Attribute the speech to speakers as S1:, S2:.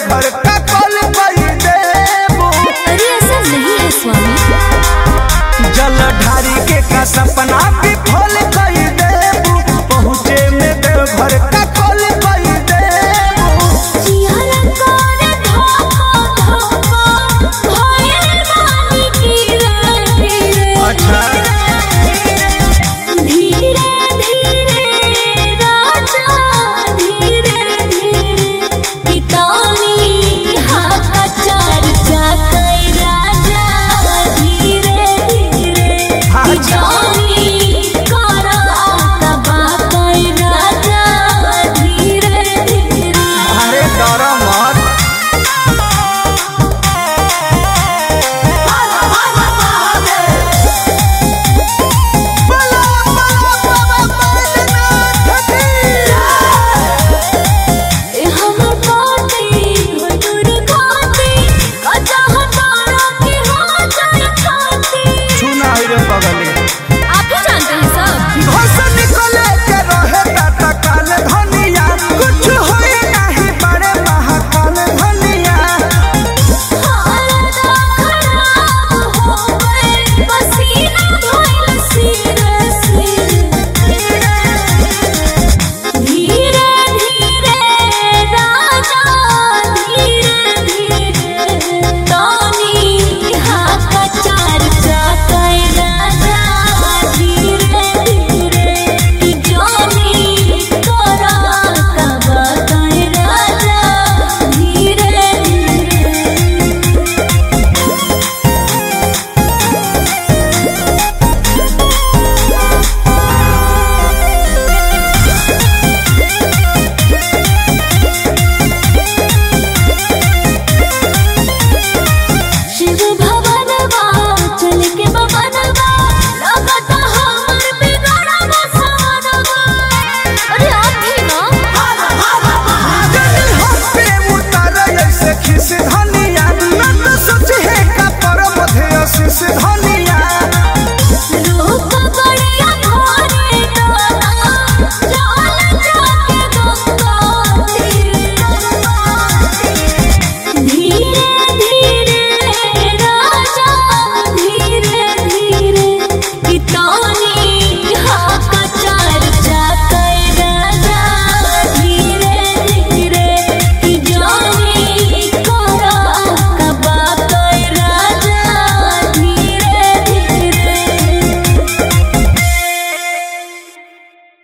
S1: देवघर का कॉल कर देबू।
S2: अरे ऐसा नहीं है स्वामी।
S1: जल ढारी के का सपना विफल कर देबू। पहुँचे में देवघर का कॉल कर देबू।
S2: जियारा कोने धोखा भोले बानी धीरे
S1: अच्छा
S2: धीरे धीरे राजा धीरे धीरे कितानी हाथ चार जाके राजा धीरे धीरे जानी करा तबा कोई राजा धीरे धीरे।
S1: अरे डरो मत। सुना रे बगली
S2: आप ही जानते हैं सब।
S1: घर से निकले के रहे टाटा काल धनिया। कुछ होए नहीं बड़े महाकाल धनिया।
S2: धीरे धीरे राजा धीरे धीरे तानी हाथ चार जाके राजा धीरे धीरे जानी करा तबा कोई राजा धीरे धीरे। शिव भवनवा चल के बवनवा लगता हमर बिगड़वा सवनवा। अरे आप भी ना
S1: जनी हम पे उतर ऐसे खिस धन